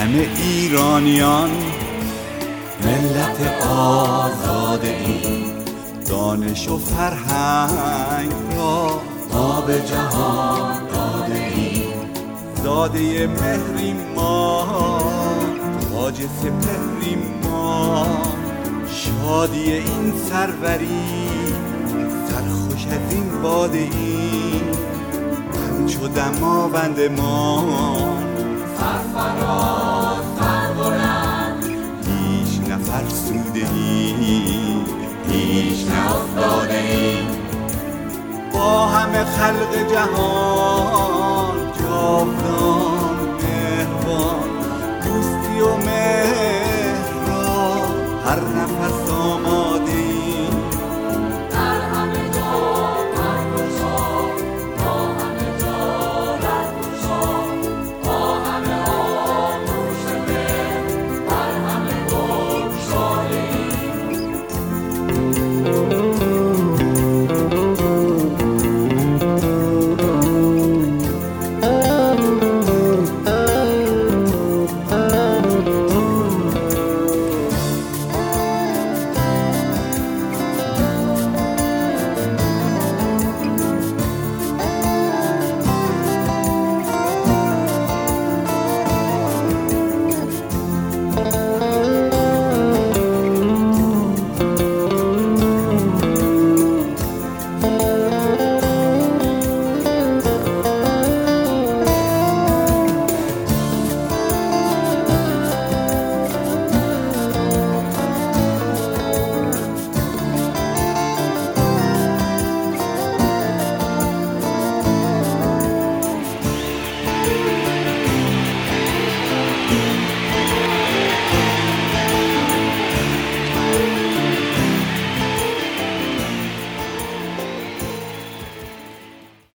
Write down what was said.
همه ایرانیان ملت آزاده ایم، دانش و فرهنگ را ما به جهان داده ایم. زاده مهریم ما، تاج سپهریم ما، شادی این سروری سرخوش از این باده ایم. همچو دماوند ما سرفراز سربلند، هیچ نفرسوده ایم، هیچ نافتاده ایم. با همه خلق جهان جاودان